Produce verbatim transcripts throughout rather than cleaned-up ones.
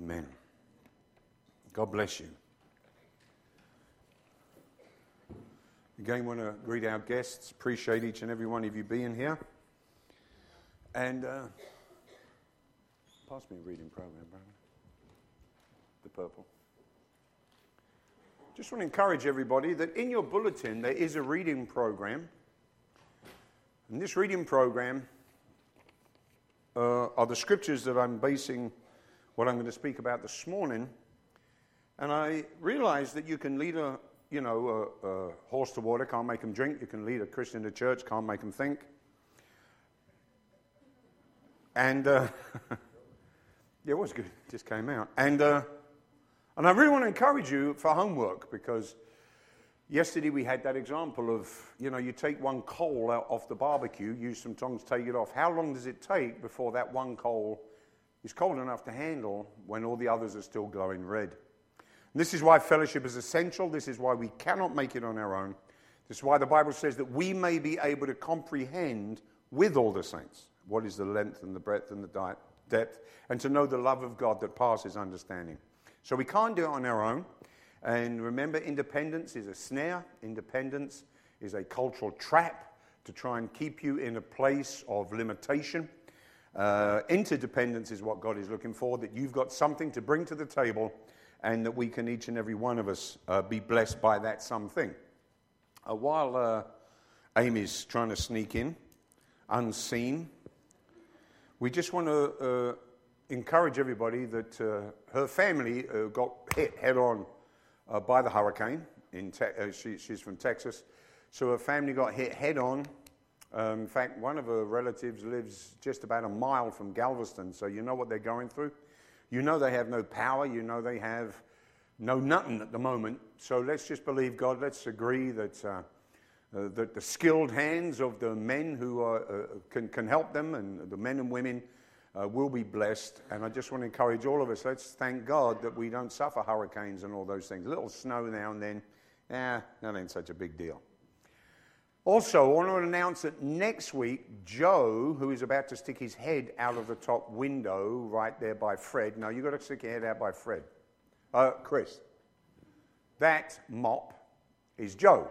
Amen. God bless you. Again, want to greet our guests. Appreciate each and every one of you being here. And uh, pass me a reading program, brother. The purple. Just want to encourage everybody that in your bulletin there is a reading program. And this reading program uh, are the scriptures that I'm basing what I'm going to speak about this morning. And I realize that you can lead a, you know, a, a horse to water, can't make him drink. You can lead a Christian to church, can't make him think. And, uh, yeah, it was good. It just came out. And, uh, and I really want to encourage you for homework, because yesterday we had that example of, you know, you take one coal out off the barbecue, use some tongs, take it off. How long does it take before that one coal is cold enough to handle when all the others are still glowing red? And this is why fellowship is essential. This is why we cannot make it on our own. This is why the Bible says that we may be able to comprehend with all the saints what is the length and the breadth and the depth, and to know the love of God that passes understanding. So we can't do it on our own. And remember, independence is a snare. Independence is a cultural trap to try and keep you in a place of limitation. Uh, interdependence is what God is looking for, that you've got something to bring to the table, and that we can, each and every one of us, uh, be blessed by that something. Uh, while uh, Amy's trying to sneak in, unseen, we just want to uh, encourage everybody that uh, her family uh, got hit head-on uh, by the hurricane. In te- uh, she, she's from Texas, so her family got hit head-on. Um, in fact, one of her relatives lives just about a mile from Galveston, so you know what they're going through. You know they have no power. You know they have no nothing at the moment. So let's just believe God. Let's agree that uh, uh, that the skilled hands of the men who are, uh, can, can help them, and the men and women uh, will be blessed. And I just want to encourage all of us, let's thank God that we don't suffer hurricanes and all those things. A little snow now and then, eh, that ain't such a big deal. Also, I want to announce that next week, Joe, who is about to stick his head out of the top window right there by Fred. No, you've got to stick your head out by Fred. Uh, Chris. That mop is Joe.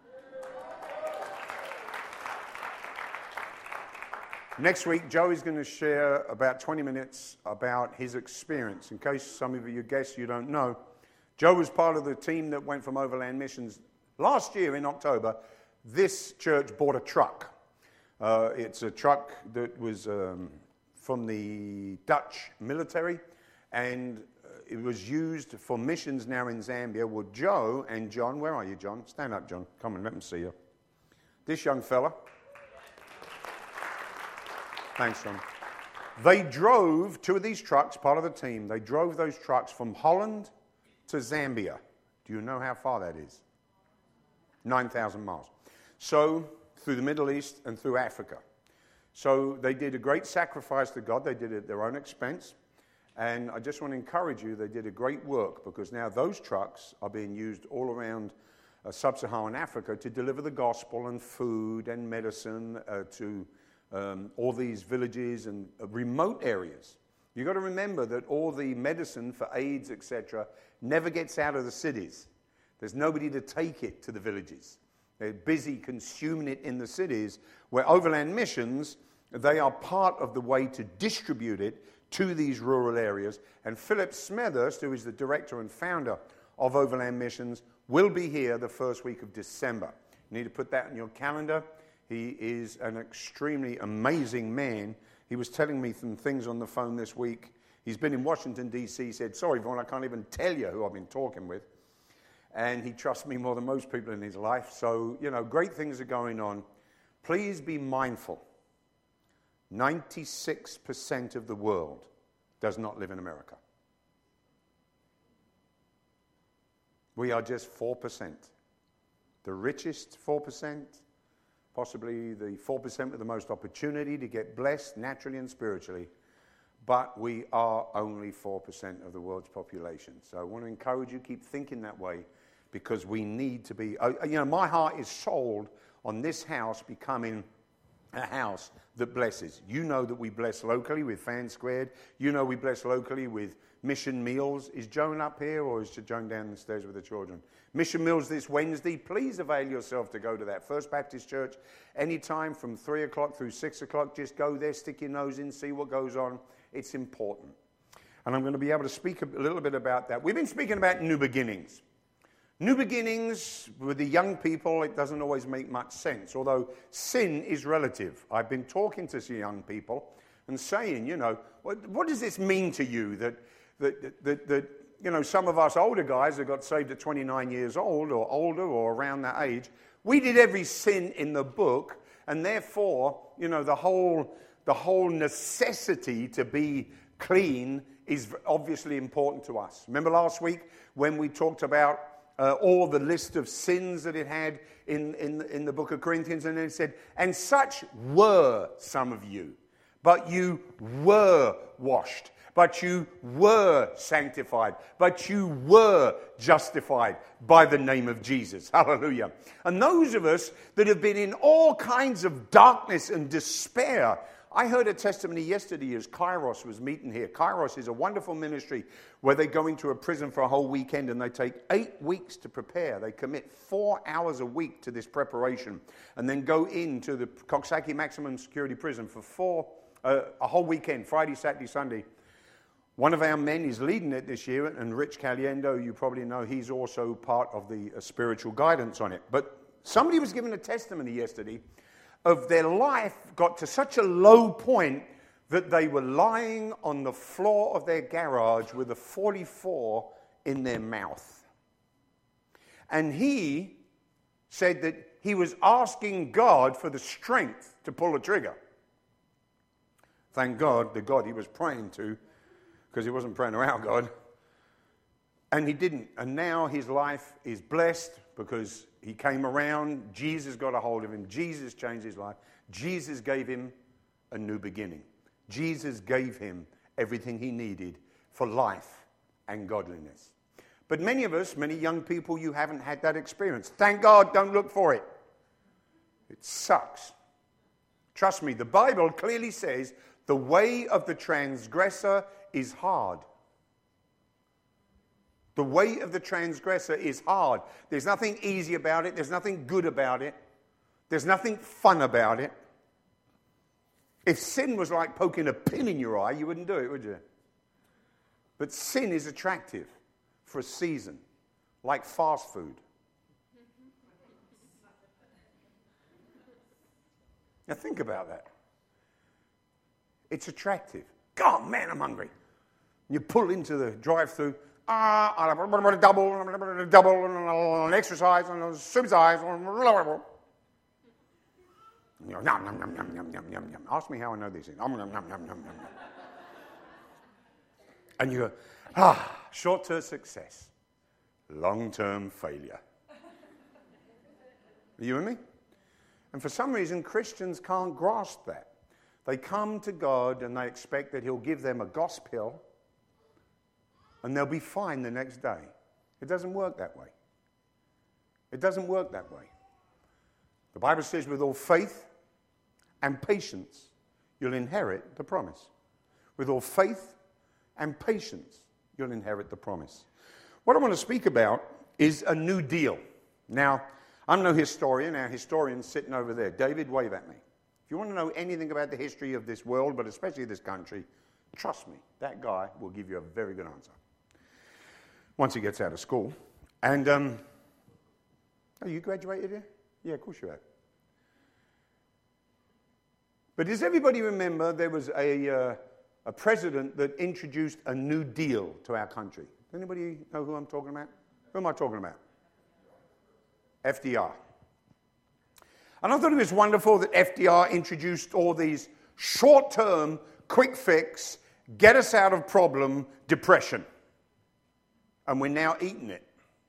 Next week, Joe is going to share about twenty minutes about his experience. In case some of you guess you don't know, Joe was part of the team that went from Overland Missions last year in October. This church bought a truck. Uh, it's a truck that was um, from the Dutch military, and uh, it was used for missions now in Zambia. Well, Joe and John, where are you, John? Stand up, John. Come on, let me see you. This young fella. Thanks, John. They drove two of these trucks, part of the team. They drove those trucks from Holland to Zambia. Do you know how far that is? nine thousand miles. So, through the Middle East and through Africa. So, they did a great sacrifice to God. They did it at their own expense. And I just want to encourage you, they did a great work, because now those trucks are being used all around uh, sub-Saharan Africa to deliver the gospel and food and medicine uh, to um, all these villages and uh, remote areas. You've got to remember that all the medicine for AIDS, et cetera, never gets out of the cities. There's nobody to take it to the villages. They're busy consuming it in the cities, where Overland Missions, they are part of the way to distribute it to these rural areas. And Philip Smethurst, who is the director and founder of Overland Missions, will be here the first week of December. You need to put that in your calendar. He is an extremely amazing man. He was telling me some things on the phone this week. He's been in Washington, D C He said, sorry, Vaughn, I can't even tell you who I've been talking with. And he trusts me more than most people in his life. So, you know, great things are going on. Please be mindful. ninety-six percent of the world does not live in America. We are just four percent. The richest four percent, possibly the four percent with the most opportunity to get blessed naturally and spiritually. But we are only four percent of the world's population. So I want to encourage you, keep thinking that way, because we need to be, uh, you know, my heart is sold on this house becoming a house that blesses. You know that we bless locally with Fan Squared. You know we bless locally with Mission Meals. Is Joan up here, or is Joan down the stairs with the children? Mission Meals this Wednesday. Please avail yourself to go to that First Baptist Church anytime from three o'clock through six o'clock. Just go there, stick your nose in, see what goes on. It's important. And I'm going to be able to speak a little bit about that. We've been speaking about new beginnings. New beginnings with the young people, it doesn't always make much sense, although sin is relative. I've been talking to some young people and saying, you know, what, what does this mean to you that, that, that, that, you know, some of us older guys that got saved at twenty-nine years old or older or around that age, we did every sin in the book, and therefore, you know, the whole, the whole necessity to be clean is obviously important to us. Remember last week when we talked about Uh, all the list of sins that it had in, in, in the book of Corinthians, and then it said, and such were some of you, but you were washed, but you were sanctified, but you were justified by the name of Jesus. Hallelujah. And those of us that have been in all kinds of darkness and despair, I heard a testimony yesterday as Kairos was meeting here. Kairos is a wonderful ministry where they go into a prison for a whole weekend and they take eight weeks to prepare. They commit four hours a week to this preparation and then go into the Coxsackie Maximum Security Prison for four, uh, a whole weekend, Friday, Saturday, Sunday. One of our men is leading it this year, and Rich Caliendo, you probably know, he's also part of the uh, spiritual guidance on it. But somebody was giving a testimony yesterday of their life got to such a low point that they were lying on the floor of their garage with a forty-four in their mouth. And he said that he was asking God for the strength to pull the trigger. Thank God, the God he was praying to, because he wasn't praying to our God. And he didn't. And now his life is blessed because he came around. Jesus got a hold of him. Jesus changed his life. Jesus gave him a new beginning. Jesus gave him everything he needed for life and godliness. But many of us, many young people, you haven't had that experience. Thank God, don't look for it. It sucks. Trust me, the Bible clearly says the way of the transgressor is hard. The way of the transgressor is hard. There's nothing easy about it. There's nothing good about it. There's nothing fun about it. If sin was like poking a pin in your eye, you wouldn't do it, would you? But sin is attractive for a season, like fast food. Now think about that. It's attractive. God, man, I'm hungry. You pull into the drive-thru. Ah, uh, double, double, exercise, supersize. Yum, yum, yum, yum, yum, yum, yum, yum. Ask me how I know these things. Yum, yum, yum, yum, yum. And you go, ah, short-term success, long-term failure. Are you with me? And for some reason, Christians can't grasp that. They come to God and they expect that he'll give them a gospel and they'll be fine the next day. It doesn't work that way. It doesn't work that way. The Bible says with all faith and patience, you'll inherit the promise. With all faith and patience, you'll inherit the promise. What I want to speak about is a new deal. Now, I'm no historian. Our historian's sitting over there. David, wave at me. If you want to know anything about the history of this world, but especially this country, trust me, that guy will give you a very good answer. Once he gets out of school. And, um, oh, you graduated here? Yeah, of course you have. But does everybody remember there was a, uh, a president that introduced a new deal to our country? Does anybody know who I'm talking about? Who am I talking about? F D R. And I thought it was wonderful that F D R introduced all these short-term, quick fix, get us out of problem, depression. And we're now eating it.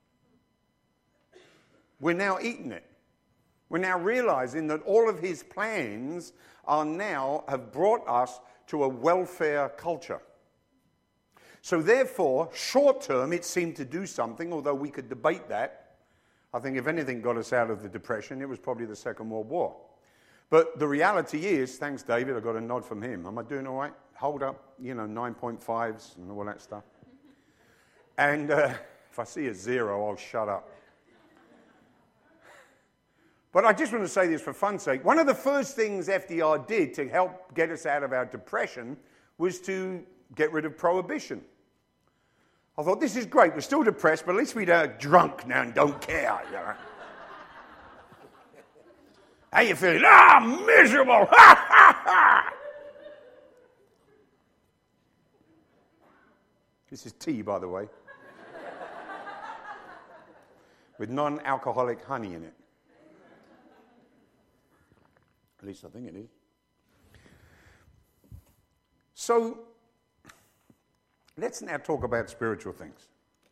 We're now eating it. We're now realizing that all of his plans are now, have brought us to a welfare culture. So therefore, short term, it seemed to do something, although we could debate that. I think if anything got us out of the depression, it was probably the Second World War. But the reality is, thanks, David, I got a nod from him. Am I doing all right? Hold up, you know, nine point fives and all that stuff. And uh, if I see a zero, I'll shut up. But I just want to say this for fun's sake. One of the first things F D R did to help get us out of our depression was to get rid of prohibition. I thought, this is great. We're still depressed, but at least we're drunk now and don't care. You know? How you feeling? Ah, miserable! Ha, ha, ha! This is tea, by the way, with non-alcoholic honey in it. At least I think it is. So, let's now talk about spiritual things.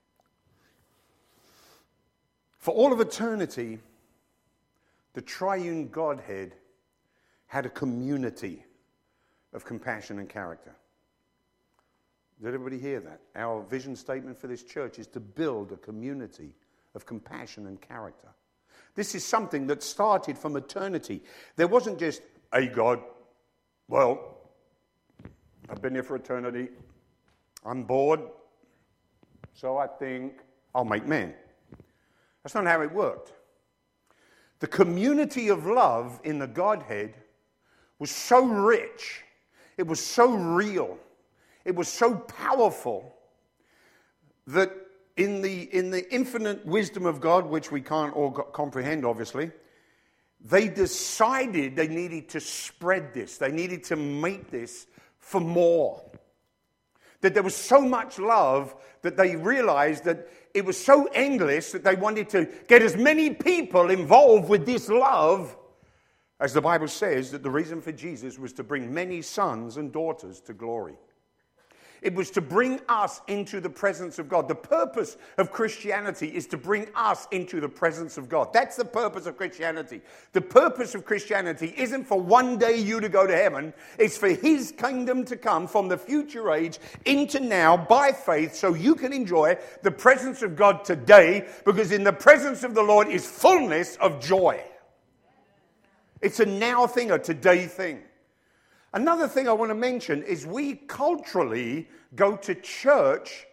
For all of eternity, the triune Godhead had a community of compassion and character. Did everybody hear that? Our vision statement for this church is to build a community of compassion and character. This is something that started from eternity. There wasn't just, hey, God, well, I've been here for eternity. I'm bored, so I think I'll make man. That's not how it worked. The community of love in the Godhead was so rich, it was so real, it was so powerful that in the, in the infinite wisdom of God, which we can't all comprehend, obviously, they decided they needed to spread this. They needed to make this for more. That there was so much love that they realized that it was so endless that they wanted to get as many people involved with this love, as the Bible says, that the reason for Jesus was to bring many sons and daughters to glory. It was to bring us into the presence of God. The purpose of Christianity is to bring us into the presence of God. That's the purpose of Christianity. The purpose of Christianity isn't for one day you to go to heaven. It's for His kingdom to come from the future age into now by faith so you can enjoy the presence of God today, because in the presence of the Lord is fullness of joy. It's a now thing, a today thing. Another thing I want to mention is we culturally go to church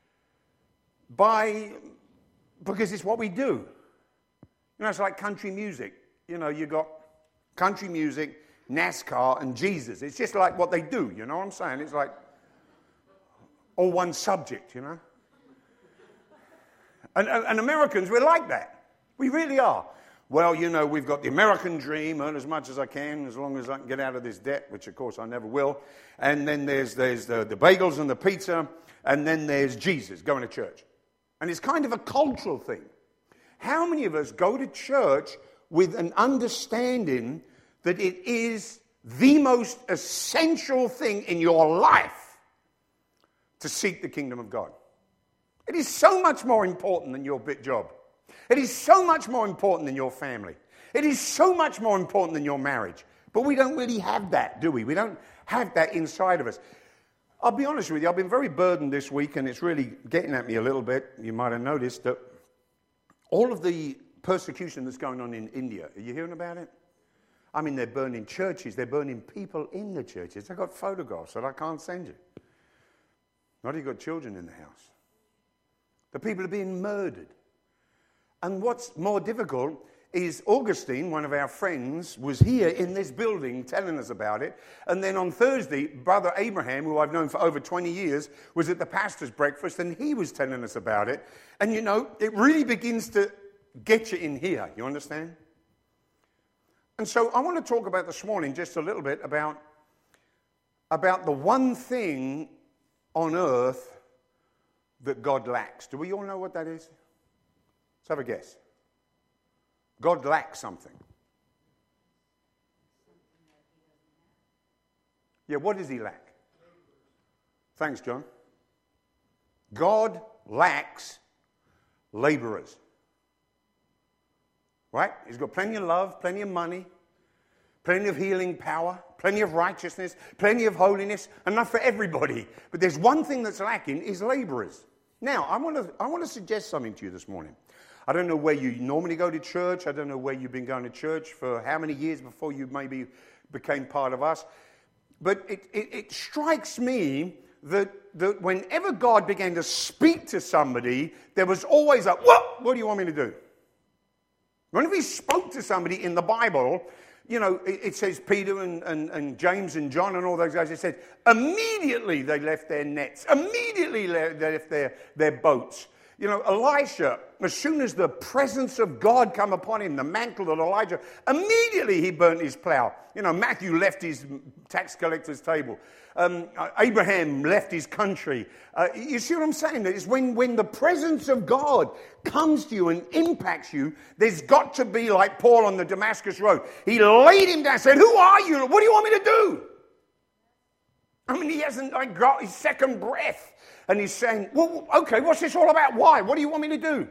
by, because it's what we do. You know, it's like country music. You know, you got country music, NASCAR, and Jesus. It's just like what they do, you know what I'm saying? It's like all one subject, you know? And, and, and Americans, we're like that. We really are. Well, you know, we've got the American dream, earn as much as I can, as long as I can get out of this debt, which, of course, I never will. And then there's there's the, the bagels and the pizza, and then there's Jesus, going to church. And it's kind of a cultural thing. How many of us go to church with an understanding that it is the most essential thing in your life to seek the kingdom of God? It is so much more important than your bit job. It is so much more important than your family. It is so much more important than your marriage. But we don't really have that, do we? We don't have that inside of us. I'll be honest with you, I've been very burdened this week, and it's really getting at me a little bit. You might have noticed that all of the persecution that's going on in India, are you hearing about it? I mean, they're burning churches. They're burning people in the churches. I've got photographs that I can't send you. Not even got children in the house. The people are being murdered. And what's more difficult is Augustine, one of our friends, was here in this building telling us about it. And then on Thursday, Brother Abraham, who I've known for over twenty years, was at the pastor's breakfast, and he was telling us about it. And, you know, it really begins to get you in here. You understand? And so I want to talk about this morning just a little bit about, about the one thing on earth that God lacks. Do we all know what that is? Let's have a guess. God lacks something. Yeah, what does He lack? Thanks, John. God lacks laborers. Right? He's got plenty of love, plenty of money, plenty of healing power, plenty of righteousness, plenty of holiness, enough for everybody. But there's one thing that's lacking, is laborers. Now, I want to I want to suggest something to you this morning. I don't know where you normally go to church. I don't know where you've been going to church for how many years before you maybe became part of us. But it, it, it strikes me that, that whenever God began to speak to somebody, there was always a, what? What do you want me to do? Whenever he spoke to somebody in the Bible, you know, it, it says Peter and, and, and James and John and all those guys, it said, immediately they left their nets. Immediately they left their, their boats. You know, Elisha, as soon as the presence of God come upon him, the mantle of Elijah, immediately he burnt his plow. You know, Matthew left his tax collector's table. Um, Abraham left his country. Uh, you see what I'm saying? It's when, when the presence of God comes to you and impacts you, there's got to be like Paul on the Damascus Road. He laid him down and said, who are you? What do you want me to do? I mean, he hasn't like, got his second breath. And he's saying, well, okay, what's this all about? Why? What do you want me to do?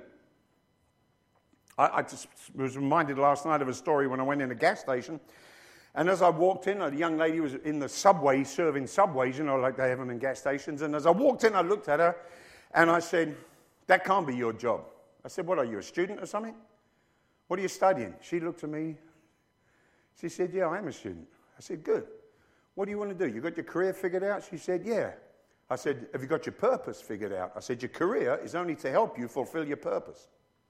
I, I just was reminded last night of a story when I went in a gas station. And as I walked in, a young lady was in the subway, serving subways, you know, like they have them in gas stations. And as I walked in, I looked at her and I said, that can't be your job. I said, what are you, a student or something? What are you studying? She looked at me. She said, yeah, I am a student. I said, good. What do you want to do? You got your career figured out? She said, yeah. I said, have you got your purpose figured out? I said, your career is only to help you fulfill your purpose.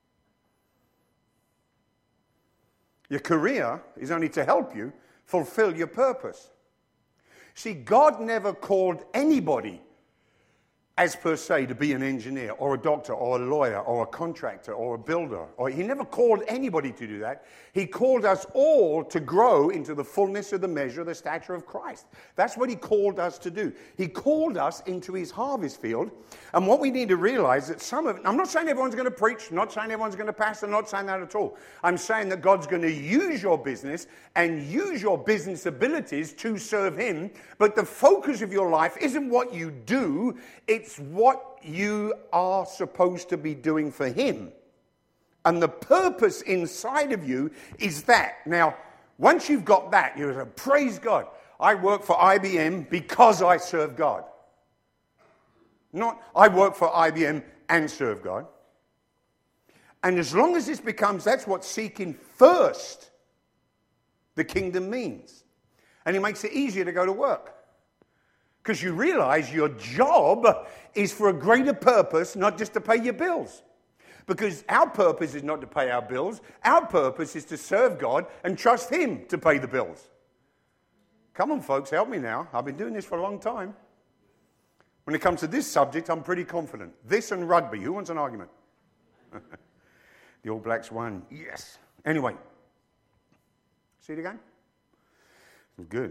Your career is only to help you fulfill your purpose. See, God never called anybody as per se to be an engineer or a doctor or a lawyer or a contractor or a builder. Or he never called anybody to do that. He called us all to grow into the fullness of the measure of the stature of Christ. That's what he called us to do. He called us into his harvest field. And what we need to realize that some of it, I'm not saying everyone's going to preach, not saying everyone's going to pastor, not saying that at all. I'm saying that God's going to use your business and use your business abilities to serve him. But the focus of your life isn't what you do, it's what you are supposed to be doing for him. And the purpose inside of you is that. Now, once you've got that, you say, praise God, I work for I B M because I serve God. Not, I work for I B M and serve God. And as long as this becomes, that's what seeking first the kingdom means. And it makes it easier to go to work. Because you realize your job is for a greater purpose, not just to pay your bills. Because our purpose is not to pay our bills. Our purpose is to serve God and trust him to pay the bills. Come on, folks, help me now. I've been doing this for a long time. When it comes to this subject, I'm pretty confident. This and rugby. Who wants an argument? The All Blacks won. Yes. Anyway. See it again? Good.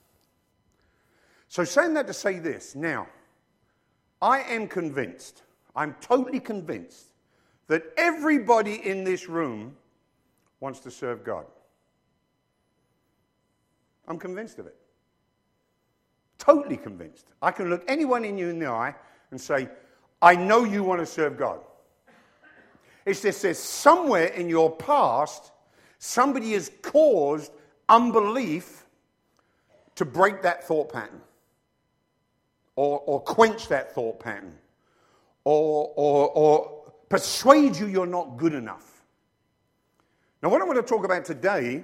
So saying that to say this, now, I am convinced, I'm totally convinced, that everybody in this room wants to serve God. I'm convinced of it. Totally convinced. I can look anyone in you in the eye and say, I know you want to serve God. It's just there's somewhere in your past, somebody has caused unbelief to break that thought pattern. Or, or quench that thought pattern, or, or, or persuade you you're not good enough. Now, what I want to talk about today,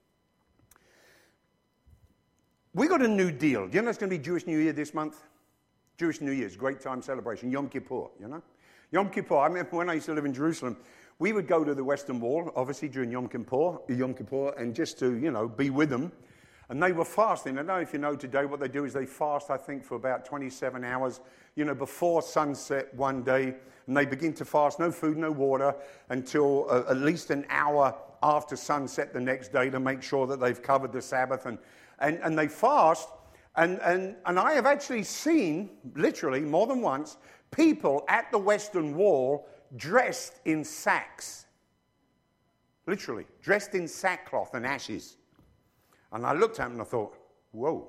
we got a new deal. Do you know it's going to be Jewish New Year this month? Jewish New Year's, great time celebration, Yom Kippur, you know? Yom Kippur, I remember when I used to live in Jerusalem, we would go to the Western Wall, obviously during Yom Kippur, Yom Kippur, and just to, you know, be with them. And they were fasting. I don't know if you know today what they do is they fast, I think, for about twenty-seven hours, you know, before sunset one day. And they begin to fast, no food, no water, until uh, at least an hour after sunset the next day to make sure that they've covered the Sabbath. And, and, and they fast. And, and, and I have actually seen, literally, more than once, people at the Western Wall dressed in sacks. Literally, dressed in sackcloth and ashes. And I looked at him and I thought, whoa,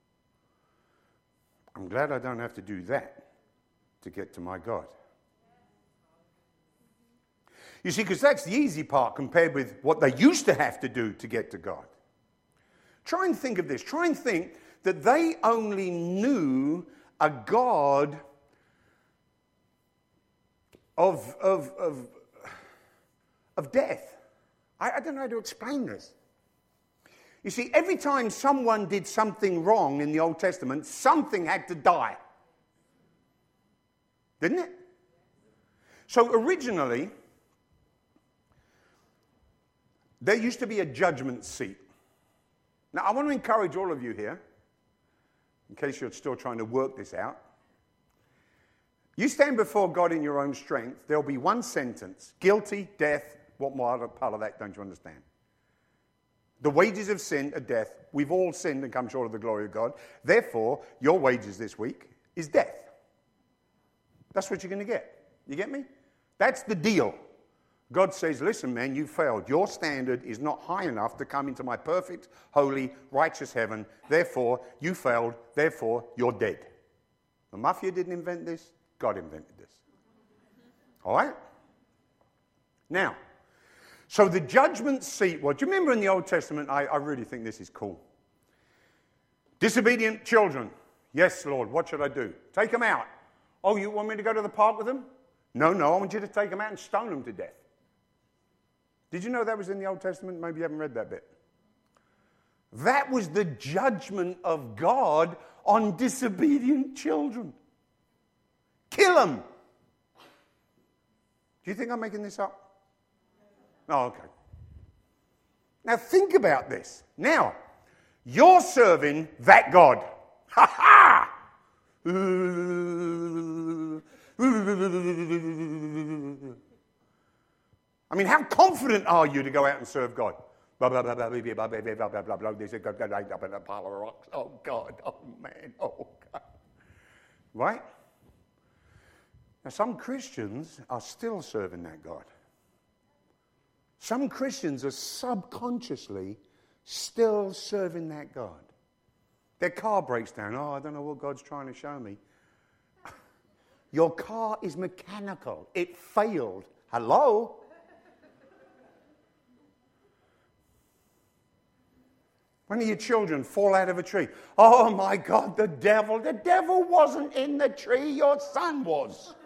I'm glad I don't have to do that to get to my God. You see, because that's the easy part compared with what they used to have to do to get to God. Try and think of this. Try and think that they only knew a God of, of, of of death. I, I don't know how to explain this. You see, every time someone did something wrong in the Old Testament, something had to die. Didn't it? So originally, there used to be a judgment seat. Now, I want to encourage all of you here, in case you're still trying to work this out. You stand before God in your own strength, there'll be one sentence: guilty, death. What more part of that don't you understand? The wages of sin are death. We've all sinned and come short of the glory of God. Therefore, your wages this week is death. That's what you're going to get. You get me? That's the deal. God says, listen, man, you failed. Your standard is not high enough to come into my perfect, holy, righteous heaven. Therefore, you failed. Therefore, you're dead. The mafia didn't invent this. God invented this. All right? Now, so the judgment seat, well, do you remember in the Old Testament, I, I really think this is cool. Disobedient children. Yes, Lord, what should I do? Take them out. Oh, you want me to go to the park with them? No, no, I want you to take them out and stone them to death. Did you know that was in the Old Testament? Maybe you haven't read that bit. That was the judgment of God on disobedient children. Kill them. Do you think I'm making this up? Oh, okay. Now think about this. Now, you're serving that God. Ha ha! I mean, how confident are you to go out and serve God? Blah, blah, blah, blah, blah, blah, blah, blah, blah, blah, blah. They said, God, God, up in a pile of rocks. Oh, God. Oh, man. Oh, God. Right? Now, some Christians are still serving that God. Some Christians are subconsciously still serving that God. Their car breaks down. Oh, I don't know what God's trying to show me. Your car is mechanical. It failed. Hello? One of your children fall out of a tree. Oh, my God, the devil. The devil wasn't in the tree. Your son was.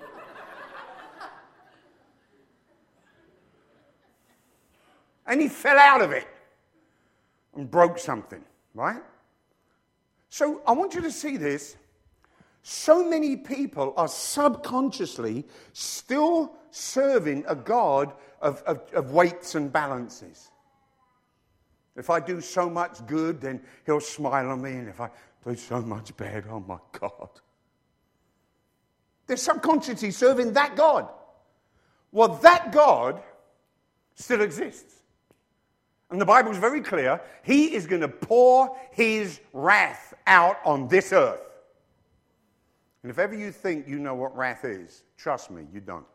And he fell out of it and broke something, right? So I want you to see this. So many people are subconsciously still serving a God of, of, of weights and balances. If I do so much good, then he'll smile on me. And if I do so much bad, oh my God. They're subconsciously serving that God. Well, that God still exists. And the Bible's very clear. He is going to pour his wrath out on this earth. And if ever you think you know what wrath is, trust me, you don't.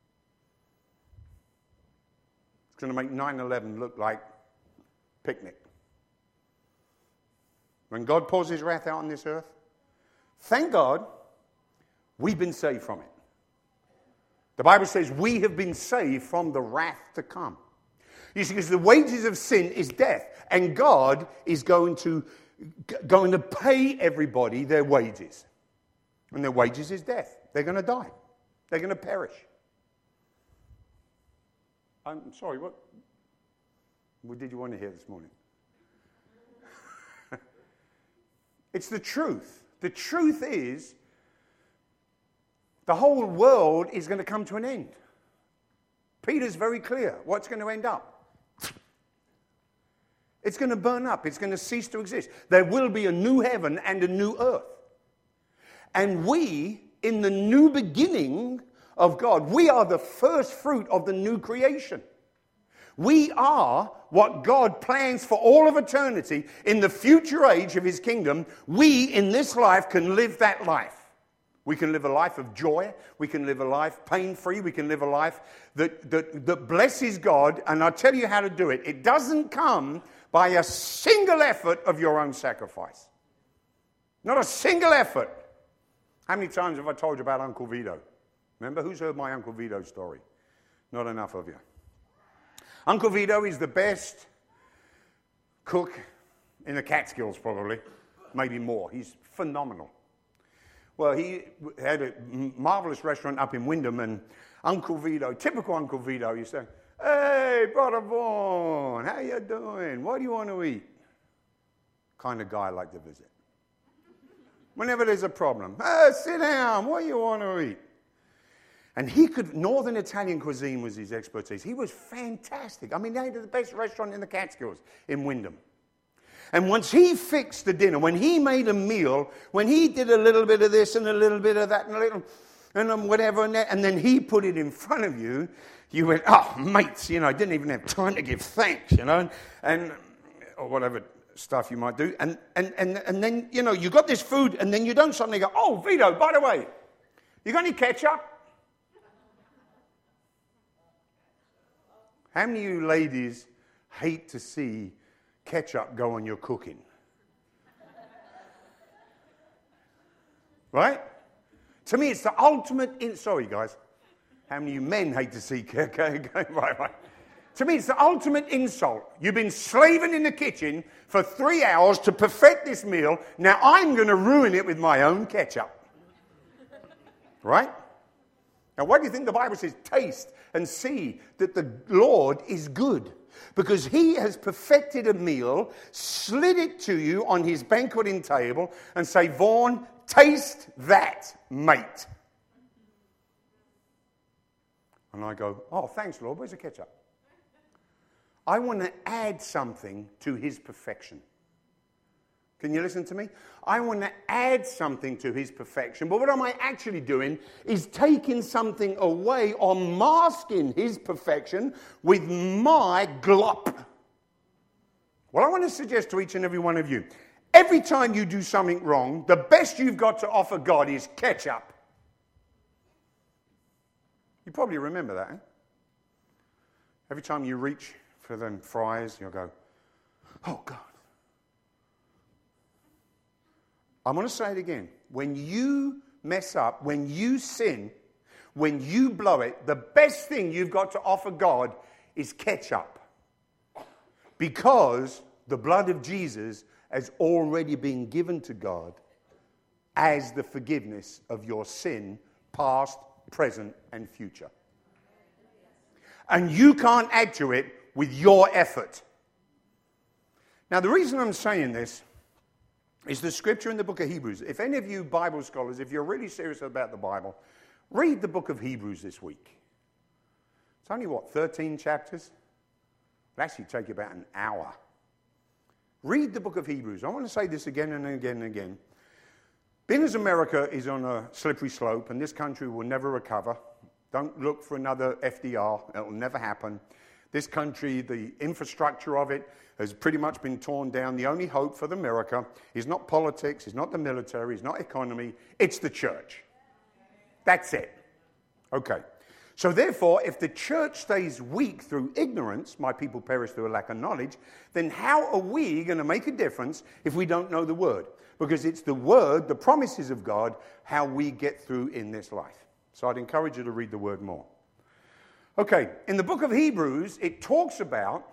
It's going to make nine eleven look like a picnic. When God pours his wrath out on this earth, thank God we've been saved from it. The Bible says we have been saved from the wrath to come. You see, because the wages of sin is death, and God is going to, going to pay everybody their wages. And their wages is death. They're going to die. They're going to perish. I'm sorry, what, what did you want to hear this morning? It's the truth. The truth is, the whole world is going to come to an end. Peter's very clear. What's going to end up? It's going to burn up. It's going to cease to exist. There will be a new heaven and a new earth. And we, in the new beginning of God, we are the first fruit of the new creation. We are what God plans for all of eternity. In the future age of his kingdom, we in this life can live that life. We can live a life of joy. We can live a life pain-free. We can live a life that, that, that blesses God. And I'll tell you how to do it. It doesn't come by a single effort of your own sacrifice. Not a single effort. How many times have I told you about Uncle Vito? Remember, who's heard my Uncle Vito story? Not enough of you. Uncle Vito is the best cook in the Catskills, probably. Maybe more. He's phenomenal. Well, he had a marvelous restaurant up in Wyndham, and Uncle Vito, typical Uncle Vito, you say, Hey, Brother Vaughan, how you doing? What do you want to eat? Kind of guy I like to visit. Whenever there's a problem, hey, sit down, what do you want to eat? And he could, Northern Italian cuisine was his expertise. He was fantastic. I mean, they had the best restaurant in the Catskills in Wyndham. And once he fixed the dinner, when he made a meal, when he did a little bit of this and a little bit of that and a little, and um, whatever, and, that, and then he put it in front of you, you went, oh, mates, you know, I didn't even have time to give thanks, you know, and, and or whatever stuff you might do. And, and, and, and then, you know, you got this food, and then you don't suddenly go, oh, Vito, by the way, you got any ketchup? How many of you ladies hate to see ketchup go on your cooking? Right? To me, it's the ultimate... In- Sorry, guys. How many of you men hate to see ketchup? Right, right. To me, it's the ultimate insult. You've been slaving in the kitchen for three hours to perfect this meal. Now I'm going to ruin it with my own ketchup. Right? Now, what do you think the Bible says? Taste and see that the Lord is good. Because he has perfected a meal, slid it to you on his banqueting table, and say, Vaughan, taste that, mate. And I go, oh, thanks, Lord, where's the ketchup? I want to add something to his perfection. Can you listen to me? I want to add something to his perfection. But what am I actually doing is taking something away or masking his perfection with my glop. What I want to suggest to each and every one of you, every time you do something wrong, the best you've got to offer God is ketchup. You probably remember that, eh? Every time you reach for them fries, you'll go, oh, God. I'm going to say it again. When you mess up, when you sin, when you blow it, the best thing you've got to offer God is ketchup. Because the blood of Jesus has already been given to God as the forgiveness of your sin, past, present, and future. And you can't add to it with your effort. Now, the reason I'm saying this is the scripture in the book of Hebrews. If any of you Bible scholars, if you're really serious about the Bible, read the book of Hebrews this week. It's only, what, thirteen chapters? It'll actually take you about an hour. Read the book of Hebrews. I want to say this again and again and again. Being as America is on a slippery slope and this country will never recover, don't look for another F D R. It will never happen. This country, the infrastructure of it has pretty much been torn down. The only hope for America is not politics, it's not the military, it's not economy, it's the church. That's it. Okay. So therefore, if the church stays weak through ignorance, my people perish through a lack of knowledge, then how are we going to make a difference if we don't know the word? Because it's the word, the promises of God, how we get through in this life. So I'd encourage you to read the word more. Okay, in the book of Hebrews, it talks about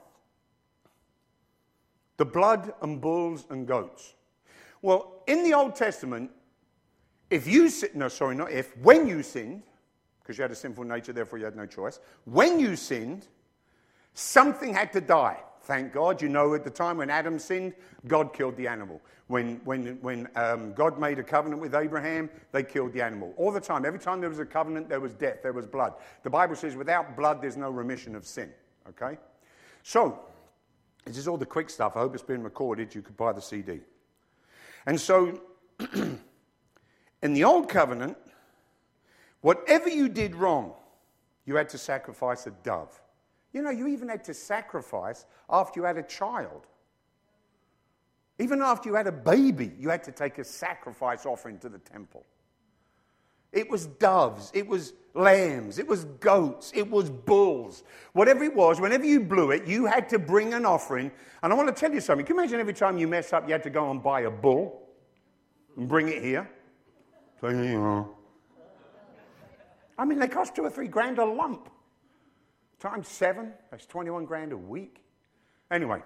the blood and bulls and goats. Well, in the Old Testament, if you sin, no, sorry, not if, when you sinned, because you had a sinful nature, therefore you had no choice, when you sinned, something had to die. Thank God. You know, at the time when Adam sinned, God killed the animal. When, when, when um, God made a covenant with Abraham, they killed the animal. All the time. Every time there was a covenant, there was death, there was blood. The Bible says without blood, there's no remission of sin. Okay? So, this is all the quick stuff. I hope it's been recorded. You could buy the C D. And so, in the old covenant, whatever you did wrong, you had to sacrifice a dove. You know, you even had to sacrifice after you had a child. Even after you had a baby, you had to take a sacrifice offering to the temple. It was doves, it was lambs, it was goats, it was bulls. Whatever it was, whenever you blew it, you had to bring an offering. And I want to tell you something. Can you imagine every time you mess up, you had to go and buy a bull and bring it here? So, you know. I mean, they cost two or three grand a lump. Times seven, that's twenty-one grand a week. Anyway.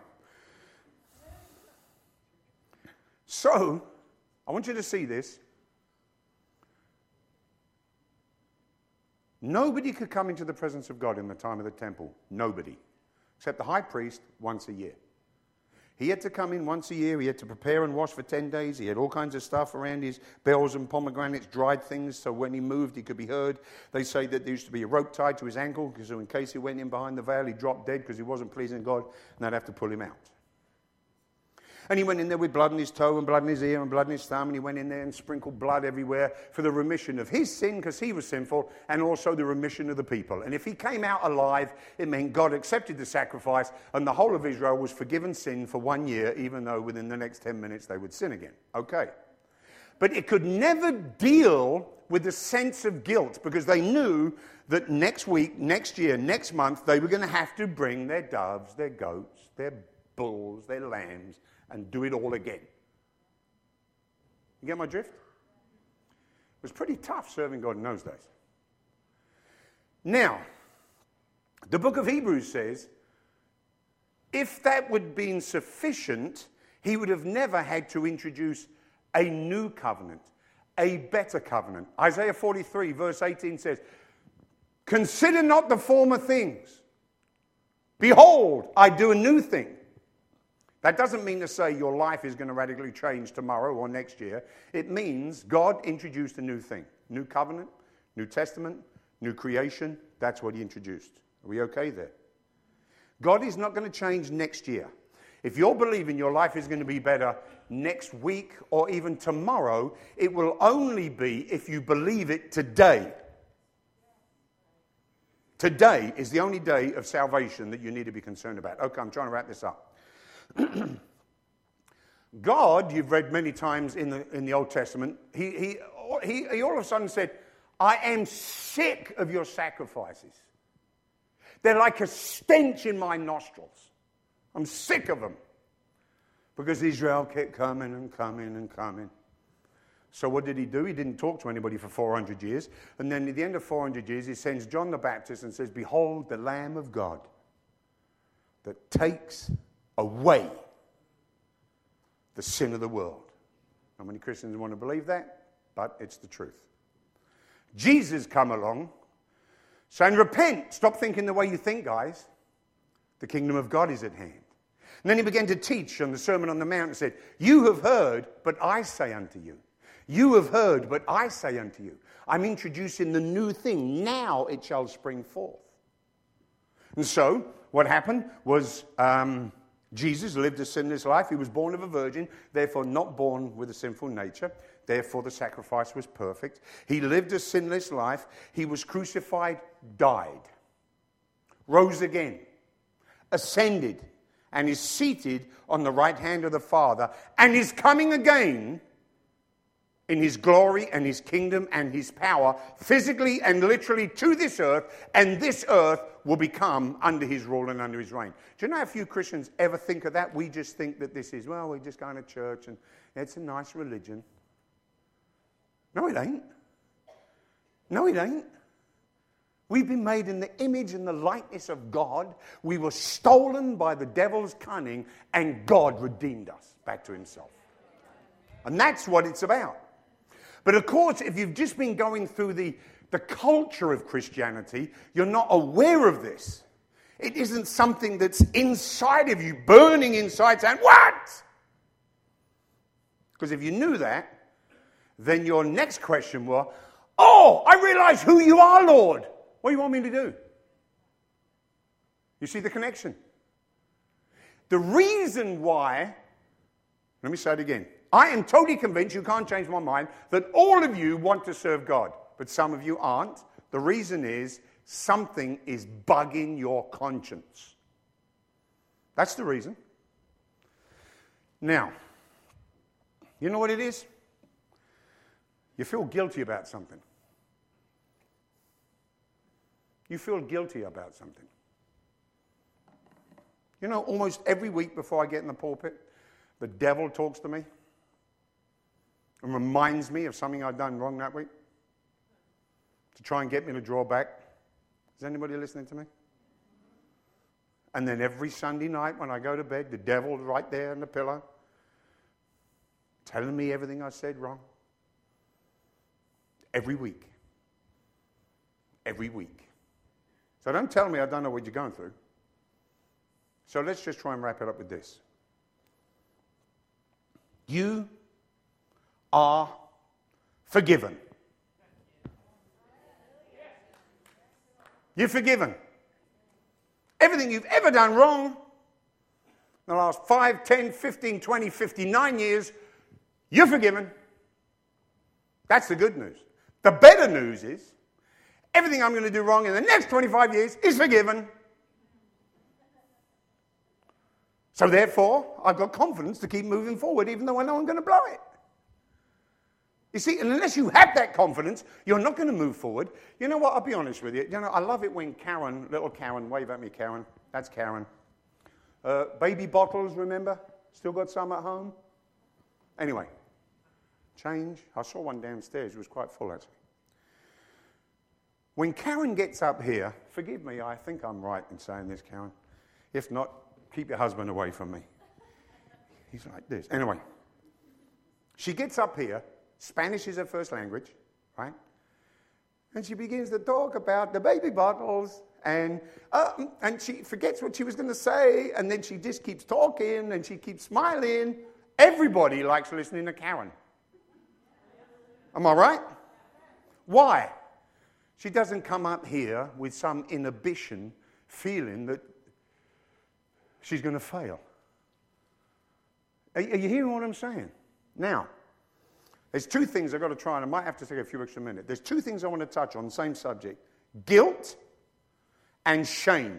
So, I want you to see this. Nobody could come into the presence of God in the time of the temple. Nobody. Except the high priest once a year. He had to come in once a year. He had to prepare and wash for ten days. He had all kinds of stuff around his bells and pomegranates, dried things, so when he moved, he could be heard. They say that there used to be a rope tied to his ankle, because in case he went in behind the veil, he dropped dead because he wasn't pleasing God, and they'd have to pull him out. And he went in there with blood in his toe and blood in his ear and blood in his thumb, and he went in there and sprinkled blood everywhere for the remission of his sin, because he was sinful, and also the remission of the people. And if he came out alive, it meant God accepted the sacrifice, and the whole of Israel was forgiven sin for one year, even though within the next ten minutes they would sin again. Okay. But it could never deal with the sense of guilt, because they knew that next week, next year, next month, they were going to have to bring their doves, their goats, their bulls, their lambs, and do it all again. You get my drift? It was pretty tough serving God in those days. Now, the book of Hebrews says, if that would have been sufficient, he would have never had to introduce a new covenant, a better covenant. Isaiah forty-three, verse eighteen says, consider not the former things. Behold, I do a new thing. That doesn't mean to say your life is going to radically change tomorrow or next year. It means God introduced a new thing. New covenant, New Testament, new creation. That's what he introduced. Are we okay there? God is not going to change next year. If you're believing your life is going to be better next week or even tomorrow, it will only be if you believe it today. Today is the only day of salvation that you need to be concerned about. Okay, I'm trying to wrap this up. God, you've read many times in the in the Old Testament, he, he, he, he all of a sudden said, I am sick of your sacrifices. They're like a stench in my nostrils. I'm sick of them. Because Israel kept coming and coming and coming. So what did he do? He didn't talk to anybody for four hundred years. And then at the end of four hundred years, he sends John the Baptist and says, behold the Lamb of God that takes away the sin of the world. Not many Christians want to believe that, but it's the truth. Jesus come along saying, repent. Stop thinking the way you think, guys. The kingdom of God is at hand. And then he began to teach on the Sermon on the Mount and said, you have heard, but I say unto you. You have heard, but I say unto you. I'm introducing the new thing. Now it shall spring forth. And so what happened was um, Jesus lived a sinless life. He was born of a virgin, therefore not born with a sinful nature. Therefore the sacrifice was perfect. He lived a sinless life. He was crucified, died, rose again, ascended, and is seated on the right hand of the Father, and is coming again in his glory and his kingdom and his power, physically and literally to this earth, and this earth will become under his rule and under his reign. Do you know how few Christians ever think of that? We just think that this is, well, we're just going to church and it's a nice religion. No, it ain't. No, it ain't. We've been made in the image and the likeness of God. We were stolen by the devil's cunning, and God redeemed us back to himself. And that's what it's about. But of course, if you've just been going through the, the culture of Christianity, you're not aware of this. It isn't something that's inside of you, burning inside, saying, what? Because if you knew that, then your next question was, oh, I realize who you are, Lord. What do you want me to do? You see the connection? The reason why, let me say it again. I am totally convinced, you can't change my mind, that all of you want to serve God, but some of you aren't. The reason is something is bugging your conscience. That's the reason. Now, you know what it is? You feel guilty about something. You feel guilty about something. You know, almost every week before I get in the pulpit, the devil talks to me and reminds me of something I've done wrong that week to try and get me to draw back. Is anybody listening to me? And then every Sunday night when I go to bed, the devil's right there on the pillow telling me everything I said wrong. Every week. every week. So don't tell me I don't know what you're going through. So let's just try and wrap it up with this. You are forgiven. You're forgiven. Everything you've ever done wrong in the last five, ten, fifteen, twenty, fifty-nine years, you're forgiven. That's the good news. The better news is everything I'm going to do wrong in the next twenty-five years is forgiven. So therefore, I've got confidence to keep moving forward even though I know I'm going to blow it. You see, and unless you have that confidence, you're not going to move forward. You know what? I'll be honest with you. You know, I love it when Karen, little Karen, wave at me, Karen. That's Karen. Uh, baby bottles, remember? Still got some at home? Anyway, change. I saw one downstairs. It was quite full, actually. When Karen gets up here, forgive me, I think I'm right in saying this, Karen. If not, keep your husband away from me. He's like this. Anyway, she gets up here. Spanish is her first language, right? And she begins to talk about the baby bottles, and uh, and she forgets what she was going to say, and then she just keeps talking, and she keeps smiling. Everybody likes listening to Karen. Am I right? Why? She doesn't come up here with some inhibition, feeling that she's going to fail. Are, are you hearing what I'm saying? Now, there's two things I've got to try, and I might have to take a few extra minutes. There's two things I want to touch on, the same subject. Guilt and shame,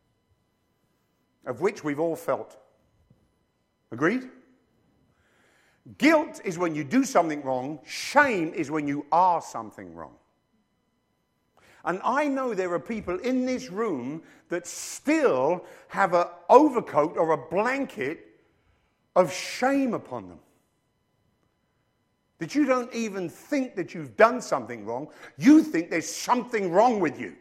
of which we've all felt. Agreed? Guilt is when you do something wrong. Shame is when you are something wrong. And I know there are people in this room that still have an overcoat or a blanket of shame upon them. That you don't even think that you've done something wrong. You think there's something wrong with you.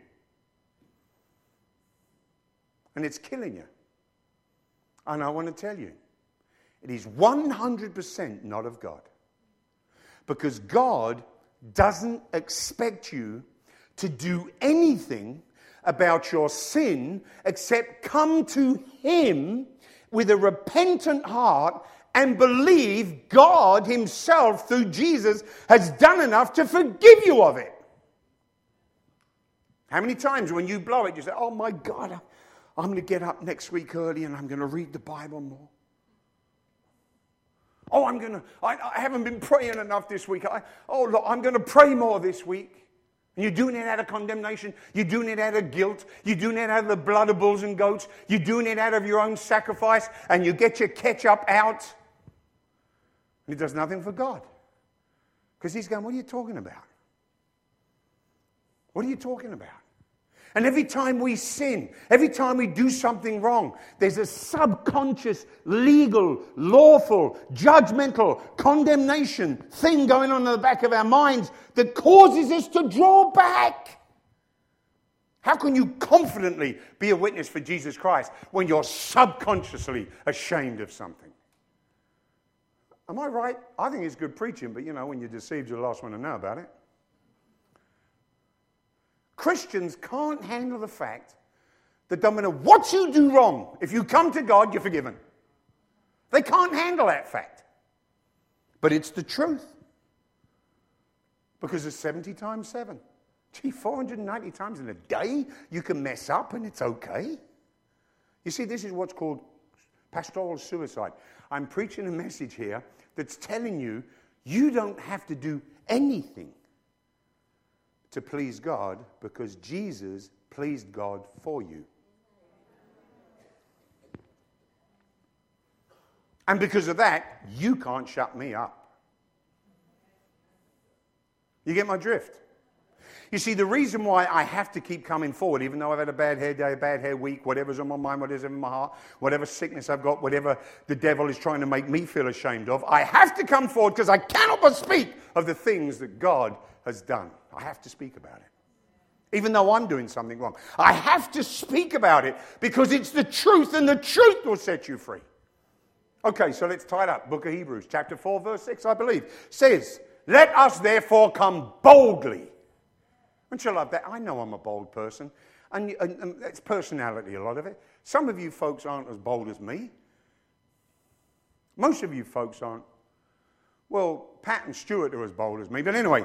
And it's killing you. And I want to tell you, it is one hundred percent not of God. Because God doesn't expect you to do anything about your sin except come to Him with a repentant heart and believe God Himself through Jesus has done enough to forgive you of it. How many times when you blow it, you say, oh my God, I'm going to get up next week early and I'm going to read the Bible more. Oh, I'm going to, I, I haven't been praying enough this week. I, oh, look, I'm going to pray more this week. And you're doing it out of condemnation. You're doing it out of guilt. You're doing it out of the blood of bulls and goats. You're doing it out of your own sacrifice. And you get your ketchup out. And it does nothing for God. Because He's going, what are you talking about? What are you talking about? And every time we sin, every time we do something wrong, there's a subconscious, legal, lawful, judgmental, condemnation thing going on in the back of our minds that causes us to draw back. How can you confidently be a witness for Jesus Christ when you're subconsciously ashamed of something? Am I right? I think it's good preaching, but you know, when you're deceived, you're the last one to know about it. Christians can't handle the fact that no matter what you do wrong, if you come to God, you're forgiven. They can't handle that fact. But it's the truth. Because it's seventy times seven. Gee, four hundred ninety times in a day, you can mess up and it's okay. You see, this is what's called pastoral suicide. I'm preaching a message here that's telling you, you don't have to do anything to please God, because Jesus pleased God for you. And because of that, you can't shut me up. You get my drift? You see, the reason why I have to keep coming forward, even though I've had a bad hair day, a bad hair week, whatever's on my mind, whatever's in my heart, whatever sickness I've got, whatever the devil is trying to make me feel ashamed of, I have to come forward because I cannot but speak of the things that God has done. I have to speak about it. Even though I'm doing something wrong. I have to speak about it because it's the truth, and the truth will set you free. Okay, so let's tie it up. Book of Hebrews, chapter four, verse six, I believe, says, let us therefore come boldly Don't you love that? I know I'm a bold person. And, and, and it's personality, a lot of it. Some of you folks aren't as bold as me. Most of you folks aren't. Well, Pat and Stuart are as bold as me. But anyway,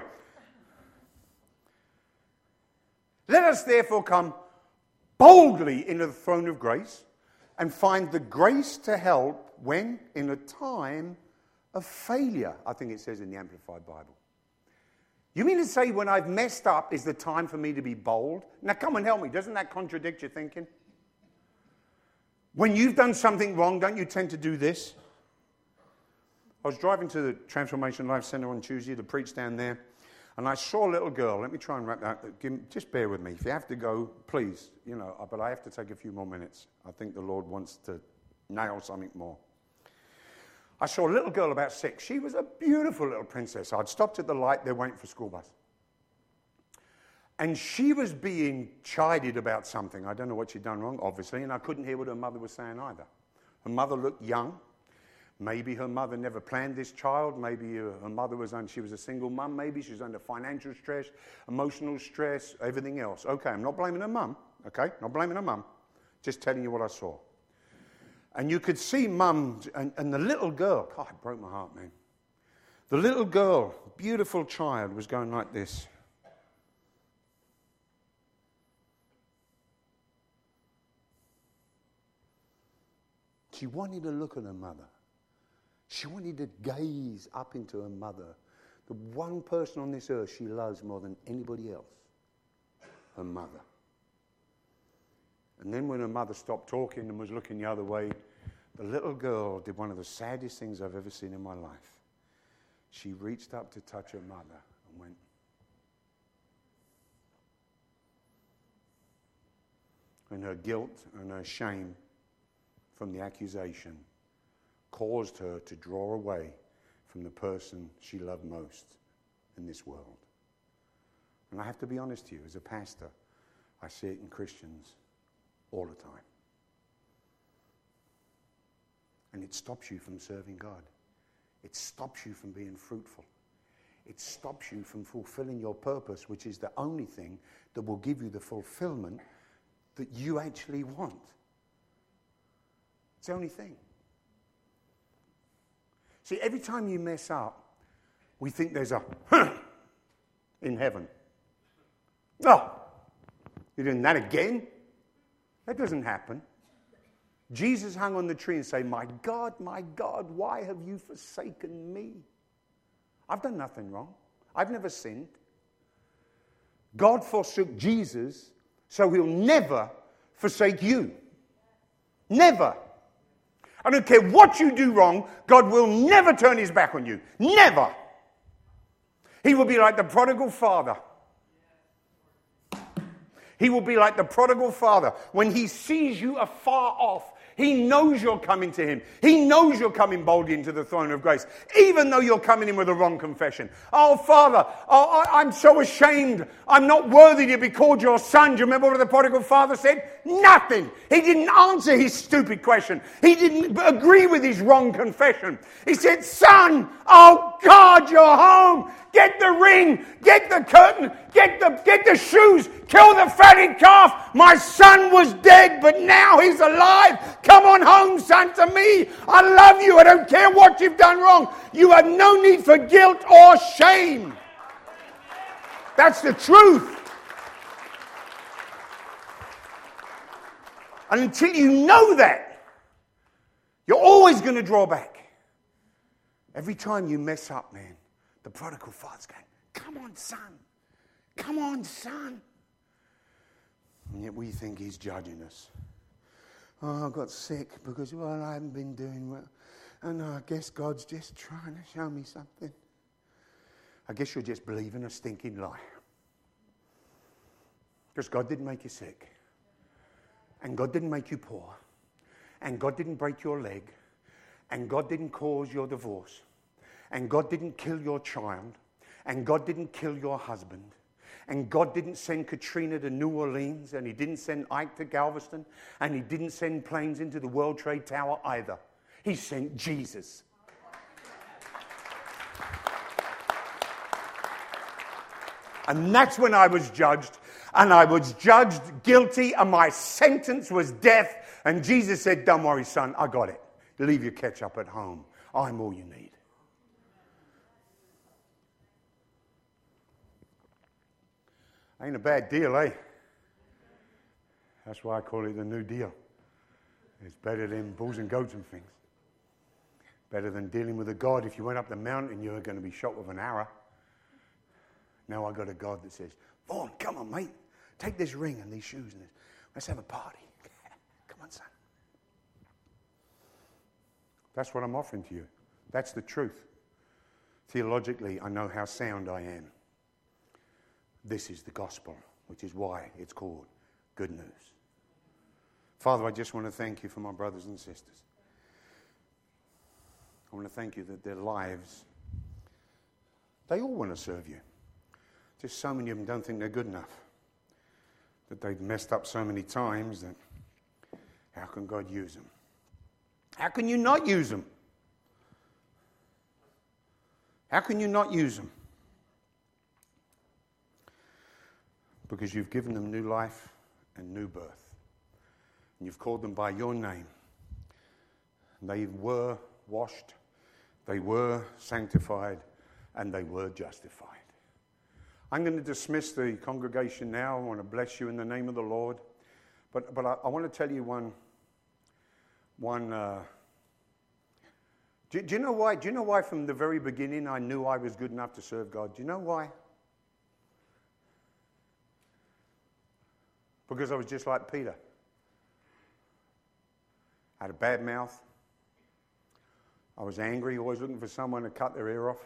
let us therefore come boldly into the throne of grace and find the grace to help when in a time of failure. I think it says in the Amplified Bible. You mean to say when I've messed up is the time for me to be bold? Now come and help me. Doesn't that contradict your thinking? When you've done something wrong, don't you tend to do this? I was driving to the Transformation Life Center on Tuesday to preach down there, and I saw a little girl. Let me try and wrap that. Give, just bear with me. If you have to go, please, you know, but I have to take a few more minutes. I think the Lord wants to nail something more. I saw a little girl about six. She was a beautiful little princess. I'd stopped at the light. They're waiting for school bus. And she was being chided about something. I don't know what she'd done wrong, obviously, and I couldn't hear what her mother was saying either. Her mother looked young. Maybe her mother never planned this child. Maybe her mother was on, she was a single mum. Maybe she was under financial stress, emotional stress, everything else. Okay, I'm not blaming her mum. Okay, not blaming her mum. Just telling you what I saw. And you could see mum and, and the little girl. God, it broke my heart, man. The little girl, beautiful child, was going like this. She wanted to look at her mother. She wanted to gaze up into her mother, the one person on this earth she loves more than anybody else, her mother. And then when her mother stopped talking and was looking the other way, the little girl did one of the saddest things I've ever seen in my life. She reached up to touch her mother and went, and her guilt and her shame from the accusation caused her to draw away from the person she loved most in this world. And I have to be honest to you, as a pastor, I see it in Christians all the time. And it stops you from serving God. It stops you from being fruitful. It stops you from fulfilling your purpose, which is the only thing that will give you the fulfillment that you actually want. It's the only thing. See, every time you mess up, we think there's a in heaven. Oh, you're doing that again? That doesn't happen. Jesus hung on the tree and said, my God, my God, why have you forsaken me? I've done nothing wrong. I've never sinned. God forsook Jesus, so he'll never forsake you. Never. I don't care what you do wrong, God will never turn his back on you. Never. He will be like the prodigal father. He will be like the prodigal father. When he sees you afar off, he knows you're coming to him. He knows you're coming boldly into the throne of grace, even though you're coming in with a wrong confession. Oh, Father, oh, I, I'm so ashamed. I'm not worthy to be called your son. Do you remember what the prodigal father said? Nothing. He didn't answer his stupid question. He didn't agree with his wrong confession. He said, son, oh God, you're home. Get the ring, get the curtain, get the, get the shoes, kill the fatted calf. My son was dead, but now he's alive. Come on home, son, to me. I love you. I don't care what you've done wrong. You have no need for guilt or shame. That's the truth. And until you know that, you're always going to draw back. Every time you mess up, man, the prodigal father's going, come on, son. Come on, son. And yet we think he's judging us. Oh, I got sick because, well, I haven't been doing well. And I guess God's just trying to show me something. I guess you're just believing a stinking lie. Because God didn't make you sick. And God didn't make you poor. And God didn't break your leg. And God didn't cause your divorce. And God didn't kill your child. And God didn't kill your husband. And God didn't send Katrina to New Orleans. And he didn't send Ike to Galveston. And he didn't send planes into the World Trade Tower either. He sent Jesus. And that's when I was judged. And I was judged guilty, and my sentence was death. And Jesus said, don't worry, son, I got it. Leave your ketchup at home. I'm all you need. Ain't a bad deal, eh? That's why I call it the New Deal. It's better than bulls and goats and things. Better than dealing with a God. If you went up the mountain, you were going to be shot with an arrow. Now I got a God that says, Vaughn, come on, mate. Take this ring and these shoes and this. Let's have a party. Come on, son. That's what I'm offering to you. That's the truth. Theologically, I know how sound I am. This is the gospel, which is why it's called good news. Father, I just want to thank you for my brothers and sisters. I want to thank you that their lives, they all want to serve you. Just so many of them don't think they're good enough. That they've messed up so many times that how can God use them? How can you not use them? How can you not use them? Because you've given them new life and new birth. And you've called them by your name. They were washed, they were sanctified, and they were justified. I'm going to dismiss the congregation now. I want to bless you in the name of the Lord. But but I, I want to tell you one, one uh, do, do you know why? Do you know why from the very beginning I knew I was good enough to serve God? Do you know why? Because I was just like Peter. I had a bad mouth. I was angry, always looking for someone to cut their ear off.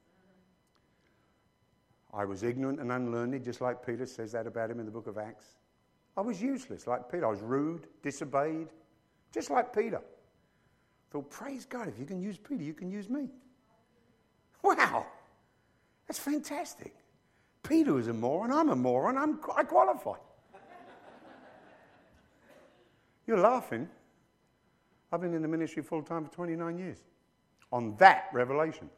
I was ignorant and unlearned, just like Peter says that about him in the book of Acts. I was useless, like Peter. I was rude, disobeyed, just like Peter. I thought, praise God, if you can use Peter, you can use me. Wow, that's fantastic. Peter was a moron, I'm a moron, I'm, I qualify. You're laughing. I've been in the ministry full time for twenty-nine years on that revelation.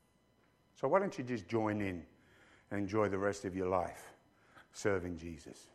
So why don't you just join in and enjoy the rest of your life serving Jesus?